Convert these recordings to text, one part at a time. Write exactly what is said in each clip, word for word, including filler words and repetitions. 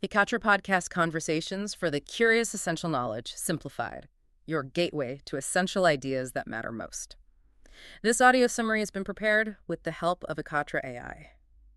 Hikatra Podcast Conversations for the Curious Essential Knowledge, Simplified, your gateway to essential ideas that matter most. This audio summary has been prepared with the help of Hikatra A I.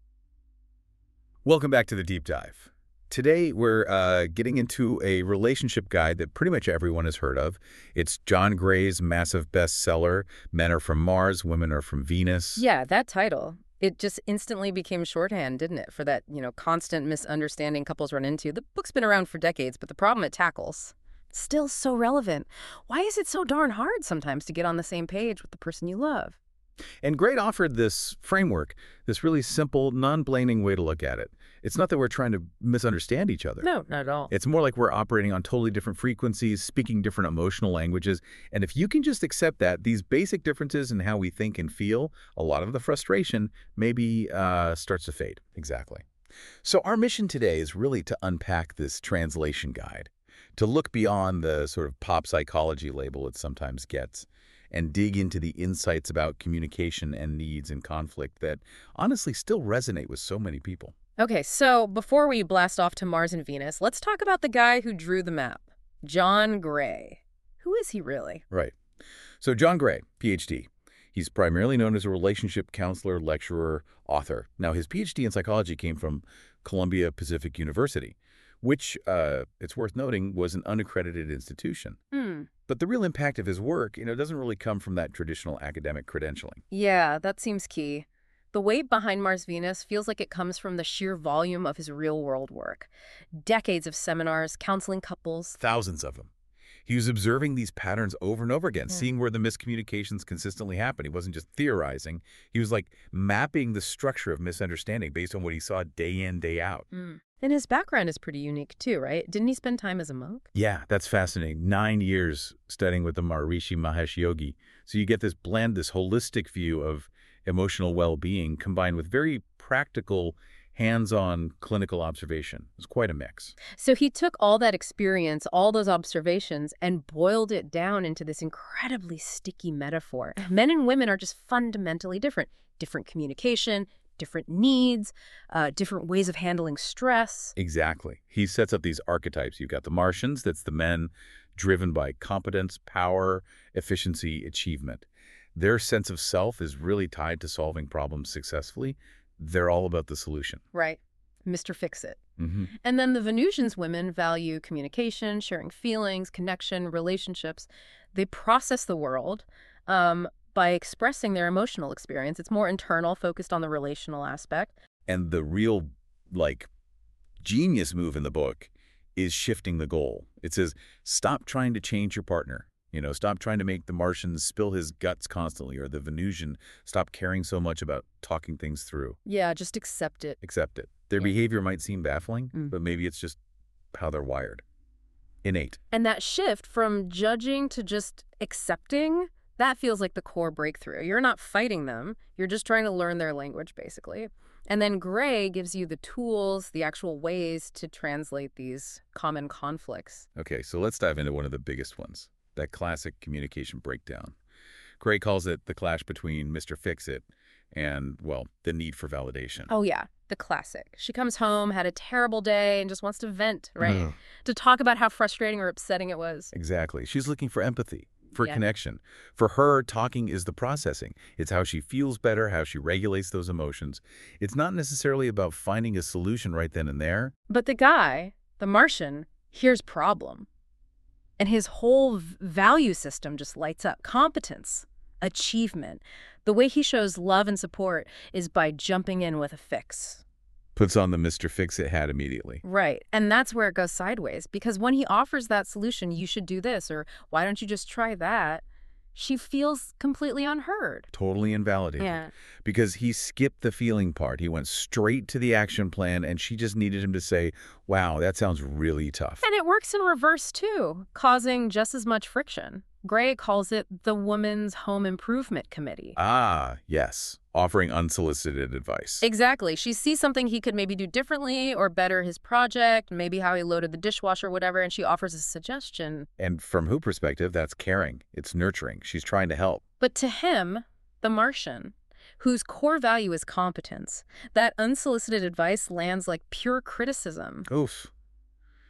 Welcome back to the Deep Dive. Today, we're uh, getting into a relationship guide that pretty much everyone has heard of. It's John Gray's massive bestseller, Men Are From Mars, Women Are From Venus. Yeah, that title. It just instantly became shorthand, didn't it, for that, you know, constant misunderstanding couples run into. The book's been around for decades, but the problem it tackles, still so relevant. Why is it so darn hard sometimes to get on the same page with the person you love? And Gray offered this framework, this really simple, non-blaming way to look at it. It's not that we're trying to misunderstand each other. No, not at all. It's more like we're operating on totally different frequencies, speaking different emotional languages. And if you can just accept that, these basic differences in how we think and feel, a lot of the frustration maybe uh, starts to fade. Exactly. So our mission today is really to unpack this translation guide, to look beyond the sort of pop psychology label it sometimes gets, and dig into the insights about communication and needs and conflict that honestly still resonate with so many people. Okay, so before we blast off to Mars and Venus, let's talk about the guy who drew the map, John Gray. Who is he really? Right. So John Gray, P H D. He's primarily known as a relationship counselor, lecturer, author. Now, his P H D in psychology came from Columbia Pacific University, which, uh, it's worth noting, was an unaccredited institution. Hmm. But the real impact of his work, you know, doesn't really come from that traditional academic credentialing. Yeah, that seems key. The weight behind Mars Venus feels like it comes from the sheer volume of his real-world work. Decades of seminars, counseling couples. Thousands of them. He was observing these patterns over and over again, Yeah. seeing where the miscommunications consistently happen. He wasn't just theorizing. He was like mapping the structure of misunderstanding based on what he saw day in, day out. Mm. And his background is pretty unique too, right? Didn't he spend time as a monk? Yeah, that's fascinating. Nine years studying with the Maharishi Mahesh Yogi. So you get this blend, this holistic view of emotional well-being combined with very practical, hands-on clinical observation. It's quite a mix. So he took all that experience, all those observations, and boiled it down into this incredibly sticky metaphor. Men and women are just fundamentally different. Different communication, different needs, uh, different ways of handling stress. Exactly. He sets up these archetypes. You've got the Martians, that's the men driven by competence, power, efficiency, achievement. Their sense of self is really tied to solving problems successfully. They're all about the solution. Right. Mister Fix-It. Mm-hmm. And then the Venusians women value communication, sharing feelings, connection, relationships. They process the world um, by expressing their emotional experience. It's more internal, focused on the relational aspect. And the real, like, genius move in the book is shifting the goal. It says, stop trying to change your partner. You know, stop trying to make the Martian spill his guts constantly, or the Venusian stop caring so much about talking things through. Yeah, just accept it. Accept it. Their Yeah. behavior might seem baffling, Mm. but maybe it's just how they're wired. Innate. And that shift from judging to just accepting, that feels like the core breakthrough. You're not fighting them. You're just trying to learn their language, basically. And then Gray gives you the tools, the actual ways to translate these common conflicts. Okay, so let's dive into one of the biggest ones, that classic communication breakdown. Gray calls it the clash between Mister Fix-It and, well, the need for validation. Oh, yeah, the classic. She comes home, had a terrible day, and just wants to vent, right? Mm. To talk about how frustrating or upsetting it was. Exactly. She's looking for empathy, for Yeah. connection. For her, talking is the processing. It's how she feels better, how she regulates those emotions. It's not necessarily about finding a solution right then and there. But the guy, the Martian, hears problem. And his whole v- value system just lights up. Competence, achievement. The way he shows love and support is by jumping in with a fix. Puts on the Mister Fix-It hat immediately. Right. And that's where it goes sideways. Because when he offers that solution, you should do this, or why don't you just try that, she feels completely unheard. Totally invalidated. Yeah. Because he skipped the feeling part. He went straight to the action plan, and she just needed him to say, wow, that sounds really tough. And it works in reverse, too, causing just as much friction. Gray calls it the Woman's Home Improvement Committee. Ah, yes. Offering unsolicited advice. Exactly. She sees something he could maybe do differently or better his project, maybe how he loaded the dishwasher, whatever, and she offers a suggestion. And from her perspective, that's caring. It's nurturing. She's trying to help. But to him, the Martian, whose core value is competence, that unsolicited advice lands like pure criticism. Oof.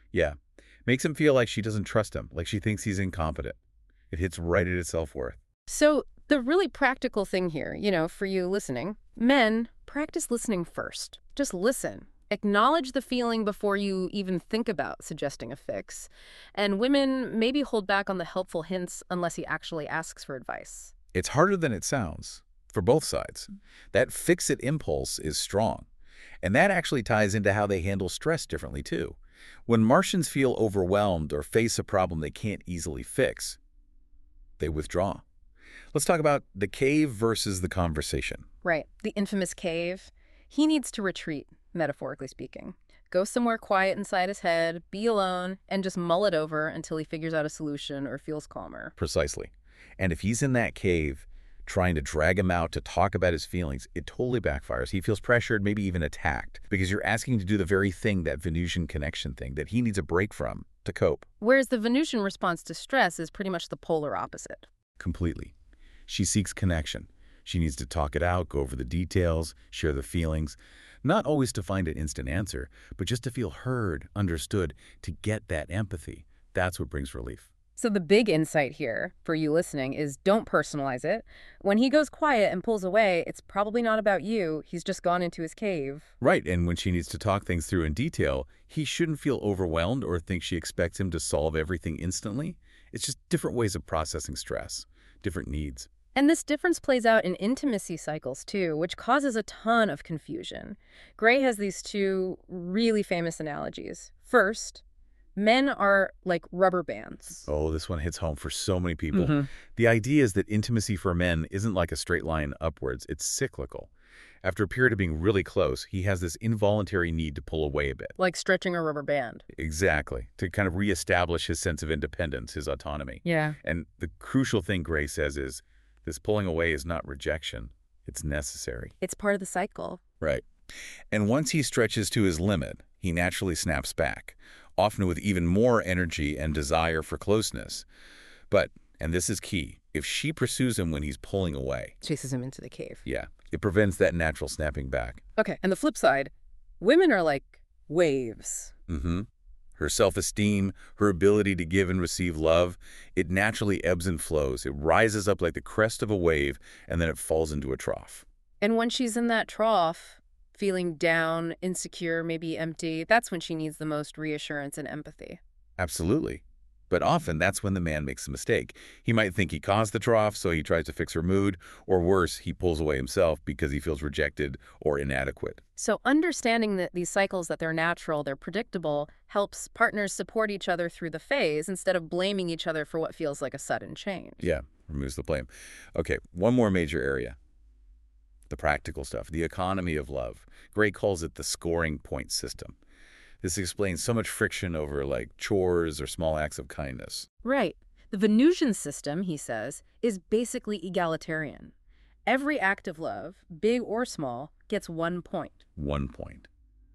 Yeah. Makes him feel like she doesn't trust him, like she thinks he's incompetent. It hits right at his self-worth. So the really practical thing here, you know, for you listening, men, practice listening first. Just listen. Acknowledge the feeling before you even think about suggesting a fix. And women maybe hold back on the helpful hints unless he actually asks for advice. It's harder than it sounds for both sides. That fix-it impulse is strong. And that actually ties into how they handle stress differently, too. When Martians feel overwhelmed or face a problem they can't easily fix, they withdraw. Let's talk about the cave versus the conversation. Right. The infamous cave. He needs to retreat, metaphorically speaking. Go somewhere quiet inside his head, be alone, and just mull it over until he figures out a solution or feels calmer. Precisely. And if he's in that cave, trying to drag him out to talk about his feelings, it totally backfires. He feels pressured, maybe even attacked, because you're asking him to do the very thing, that Venusian connection thing, that he needs a break from to cope. Whereas the Venusian response to stress is pretty much the polar opposite. Completely. She seeks connection. She needs to talk it out, go over the details, share the feelings, not always to find an instant answer, but just to feel heard, understood, to get that empathy. That's what brings relief. So the big insight here for you listening is don't personalize it. When he goes quiet and pulls away, it's probably not about you. He's just gone into his cave. Right, and when she needs to talk things through in detail, he shouldn't feel overwhelmed or think she expects him to solve everything instantly. It's just different ways of processing stress, different needs. And this difference plays out in intimacy cycles, too, which causes a ton of confusion. Gray has these two really famous analogies. First, men are like rubber bands. Oh, this one hits home for so many people. Mm-hmm. The idea is that intimacy for men isn't like a straight line upwards. It's cyclical. After a period of being really close, he has this involuntary need to pull away a bit. Like stretching a rubber band. Exactly. To kind of reestablish his sense of independence, his autonomy. Yeah. And the crucial thing Gray says is, this pulling away is not rejection. It's necessary. It's part of the cycle. Right. And once he stretches to his limit, he naturally snaps back, often with even more energy and desire for closeness. But, and this is key, if she pursues him when he's pulling away, Chases him into the cave. yeah, it prevents that natural snapping back. Okay, and the flip side, women are like waves. Mm-hmm. Her self-esteem, her ability to give and receive love, it naturally ebbs and flows. It rises up like the crest of a wave, and then it falls into a trough. And when she's in that trough, feeling down, insecure, maybe empty, that's when she needs the most reassurance and empathy. Absolutely. But often that's when the man makes a mistake. He might think he caused the trough, so he tries to fix her mood, or worse, he pulls away himself because he feels rejected or inadequate. So understanding that these cycles, that they're natural, they're predictable, helps partners support each other through the phase instead of blaming each other for what feels like a sudden change. Yeah, removes the blame. Okay, one more major area. The practical stuff, the economy of love. Gray calls it the scoring point system. This explains so much friction over, like, chores or small acts of kindness. Right. The Venusian system, he says, is basically egalitarian. Every act of love, big or small, gets one point. One point.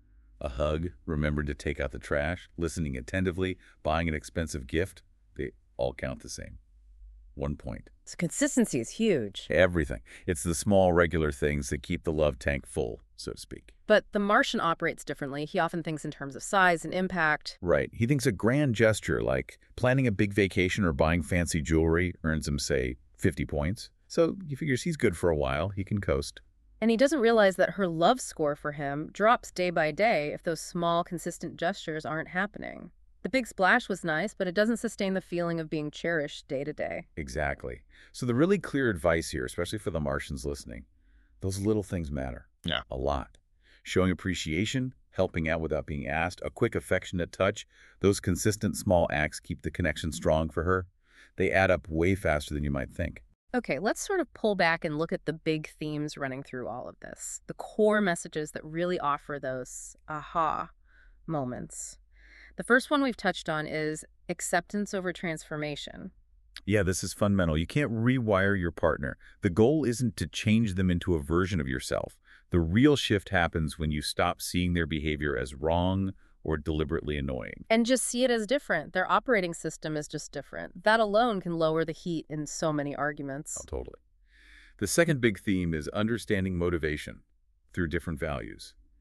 A hug, remembering to take out the trash, listening attentively, buying an expensive gift, they all count the same. One point. So consistency is huge. Everything. It's the small, regular things that keep the love tank full, so to speak. But the Martian operates differently. He often thinks in terms of size and impact. Right. He thinks a grand gesture like planning a big vacation or buying fancy jewelry earns him, say, fifty points. So he figures he's good for a while. He can coast. And he doesn't realize that her love score for him drops day by day if those small, consistent gestures aren't happening. The big splash was nice, but it doesn't sustain the feeling of being cherished day to day. Exactly. So the really clear advice here, especially for the Martians listening, those little things matter. Yeah. A lot. Showing appreciation, helping out without being asked, a quick affectionate touch, those consistent small acts keep the connection strong for her. They add up way faster than you might think. Okay, let's sort of pull back and look at the big themes running through all of this. The core messages that really offer those aha moments. The first one we've touched on is acceptance over transformation. Yeah, this is fundamental. You can't rewire your partner. The goal isn't to change them into a version of yourself. The real shift happens when you stop seeing their behavior as wrong or deliberately annoying. And just see it as different. Their operating system is just different. That alone can lower the heat in so many arguments. Oh, totally. The second big theme is understanding motivation through different values.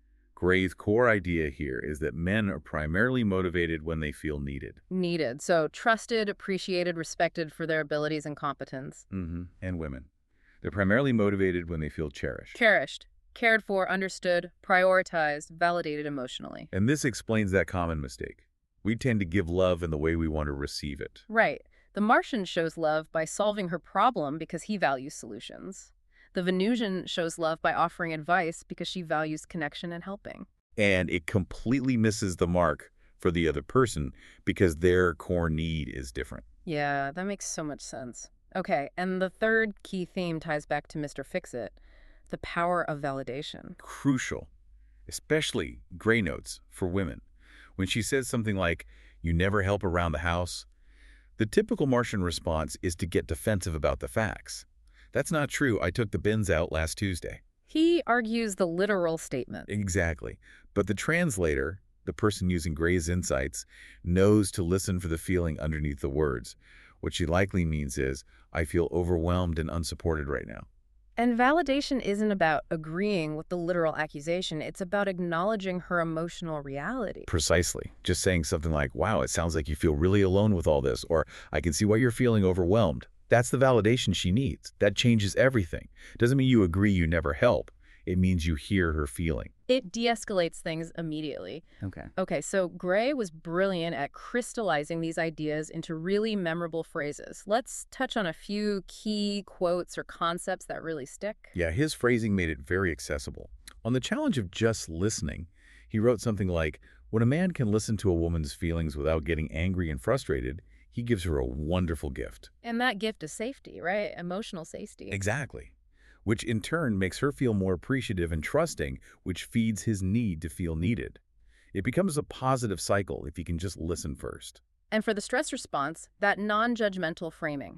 Gray's core idea here is that men are primarily motivated when they feel needed. Needed. So trusted, appreciated, respected for their abilities and competence. Mm-hmm. And women. They're primarily motivated when they feel cherished. Cherished. Cared for, understood, prioritized, validated emotionally. And this explains that common mistake. We tend to give love in the way we want to receive it. Right. The Martian shows love by solving her problem because he values solutions. The Venusian shows love by offering advice because she values connection and helping. And it completely misses the mark for the other person because their core need is different. Yeah, that makes so much sense. Okay, and the third key theme ties back to Mister Fix-It, the power of validation. Crucial, especially Gray notes for women. When she says something like, "You never help around the house," the typical Martian response is to get defensive about the facts. "That's not true. I took the bins out last Tuesday." He argues the literal statement. Exactly. But the translator, the person using Gray's insights, knows to listen for the feeling underneath the words. What she likely means is, "I feel overwhelmed and unsupported right now." And validation isn't about agreeing with the literal accusation. It's about acknowledging her emotional reality. Precisely. Just saying something like, "Wow, it sounds like you feel really alone with all this," or "I can see why you're feeling overwhelmed." That's the validation she needs. That changes everything. Doesn't mean you agree you never help. It means you hear her feeling. It de-escalates things immediately. Okay. Okay, so Gray was brilliant at crystallizing these ideas into really memorable phrases. Let's touch on a few key quotes or concepts that really stick. Yeah, his phrasing made it very accessible. On the challenge of just listening, he wrote something like, "When a man can listen to a woman's feelings without getting angry and frustrated, he gives her a wonderful gift." And that gift is safety, right? Emotional safety. Exactly. Which in turn makes her feel more appreciative and trusting, which feeds his need to feel needed. It becomes a positive cycle if you can just listen first. And for the stress response, that non-judgmental framing.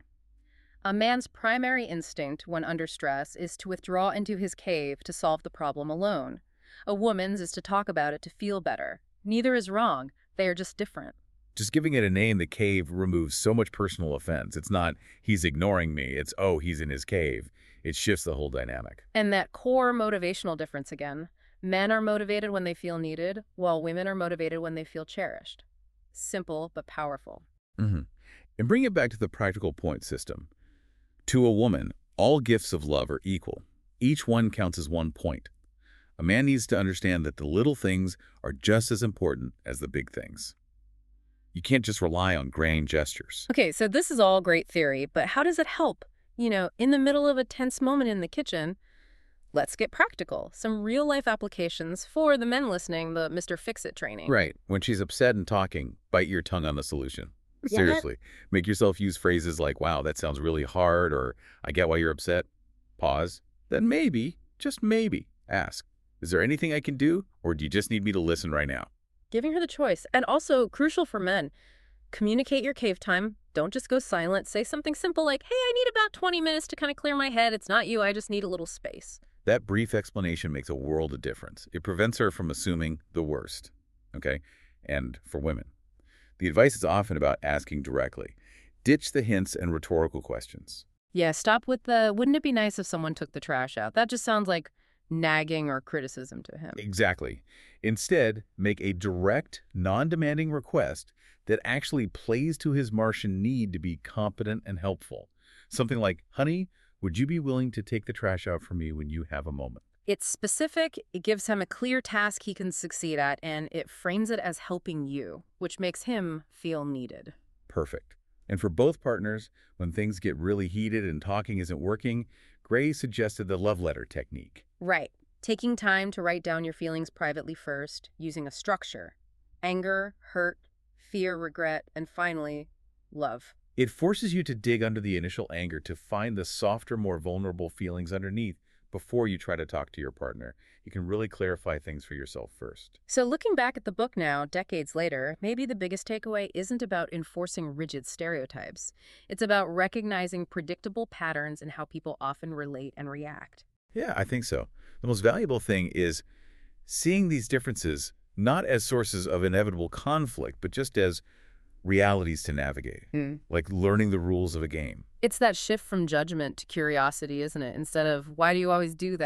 A man's primary instinct when under stress is to withdraw into his cave to solve the problem alone. A woman's is to talk about it to feel better. Neither is wrong. They are just different. Just giving it a name, the cave, removes so much personal offense. It's not, "He's ignoring me." It's, "Oh, he's in his cave." It shifts the whole dynamic. And that core motivational difference again. Men are motivated when they feel needed, while women are motivated when they feel cherished. Simple, but powerful. Mm-hmm. And bring it back to the practical point system. To a woman, all gifts of love are equal. Each one counts as one point. A man needs to understand that the little things are just as important as the big things. You can't just rely on grand gestures. Okay, so this is all great theory, but how does it help? You know, in the middle of a tense moment in the kitchen, let's get practical. Some real-life applications for the men listening, the Mister Fix-It training. Right. When she's upset and talking, bite your tongue on the solution. Yeah. Seriously. Make yourself use phrases like, "Wow, that sounds really hard," or "I get why you're upset." Pause. Then maybe, just maybe, ask, "Is there anything I can do, or do you just need me to listen right now?" Giving her the choice. And also, crucial for men, communicate your cave time. Don't just go silent. Say something simple like, "Hey, I need about twenty minutes to kind of clear my head. It's not you. I just need a little space." That brief explanation makes a world of difference. It prevents her from assuming the worst, okay? And for women, the advice is often about asking directly. Ditch the hints and rhetorical questions. Yeah, stop with the, "Wouldn't it be nice if someone took the trash out?" That just sounds like nagging or criticism to him. Exactly. Instead, make a direct, non-demanding request that actually plays to his Martian need to be competent and helpful. Something like, "Honey, would you be willing to take the trash out for me when you have a moment?" It's specific, it gives him a clear task he can succeed at, and it frames it as helping you, which makes him feel needed. Perfect. And for both partners, when things get really heated and talking isn't working, Gray suggested the love letter technique. Right. Taking time to write down your feelings privately first, using a structure. Anger, hurt, fear, regret, and finally, love. It forces you to dig under the initial anger to find the softer, more vulnerable feelings underneath before you try to talk to your partner. You can really clarify things for yourself first. So looking back at the book now, decades later, maybe the biggest takeaway isn't about enforcing rigid stereotypes. It's about recognizing predictable patterns in how people often relate and react. Yeah, I think so. The most valuable thing is seeing these differences not as sources of inevitable conflict, but just as realities to navigate, Mm. like learning the rules of a game. It's that shift from judgment to curiosity, isn't it? Instead of, "Why do you always do that?"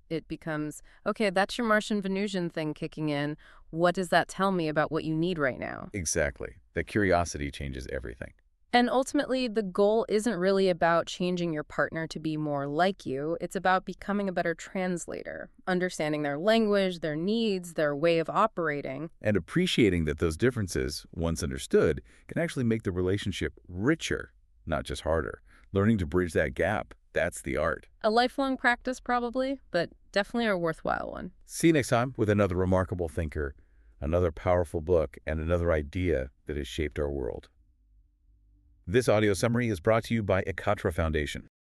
It becomes, okay, that's your Martian Venusian thing kicking in. What does that tell me about what you need right now? Exactly. That curiosity changes everything. And ultimately, the goal isn't really about changing your partner to be more like you. It's about becoming a better translator, understanding their language, their needs, their way of operating. And appreciating that those differences, once understood, can actually make the relationship richer, not just harder. Learning to bridge that gap, that's the art. A lifelong practice, probably, but definitely a worthwhile one. See you next time with another remarkable thinker, another powerful book, and another idea that has shaped our world. This audio summary is brought to you by Ekatra Foundation.